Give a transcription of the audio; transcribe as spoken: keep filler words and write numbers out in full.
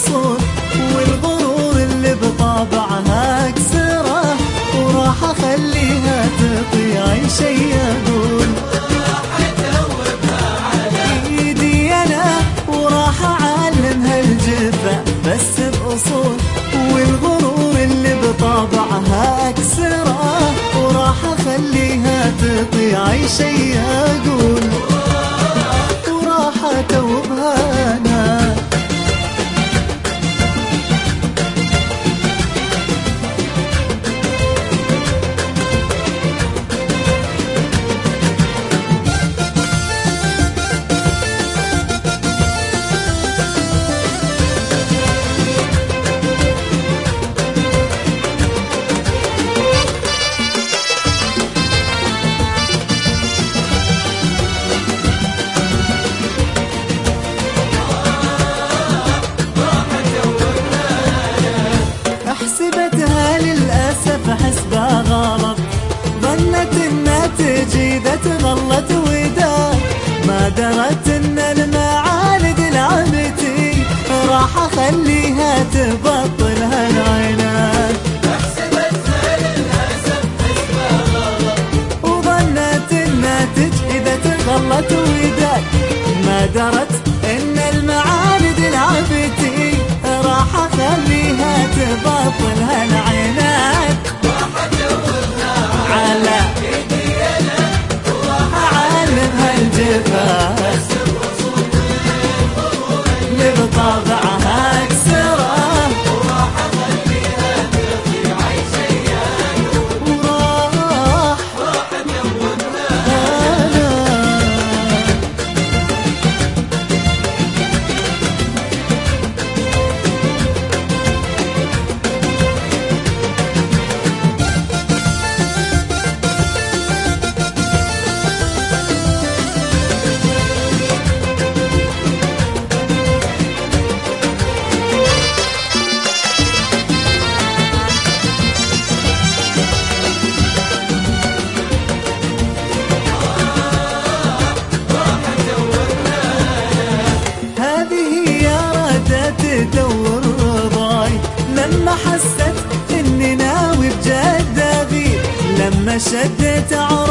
الأصول، والغرور اللي بطابعها أكسره، وراح أخليها تطيع أي شي أقول. وراح أدوبها على إيدي أنا وراح أعلمها الجفا بس بأصول، والغرور اللي بطابعها أكسره، وراح أخليها تطيع أي شي أقول. وراح أتوبها أنا. حسبتها للأسف حسبها غلط، ظنت انها تجي اذا تغلط ودار، ما درت ان المعاند لعبتي، راح اخليها تبطل هالعناد. حسبتها للأسف حسبها غلط، وظنت انها تجي اذا تغلط ودار، ما درت ان المعاند لعبتي، راح اخليها تبطل هالعناد. راح أدوبها على إيدي أنا، وراح اعلمها الجفا بس بأصول، والغرور اللي بطابعها اكسره، وراح أخليها تطيع أي شي أقول. وراح راح أدوبها انا. تدور رضاي لما حست اني ناوي بجد اغير، لما شدت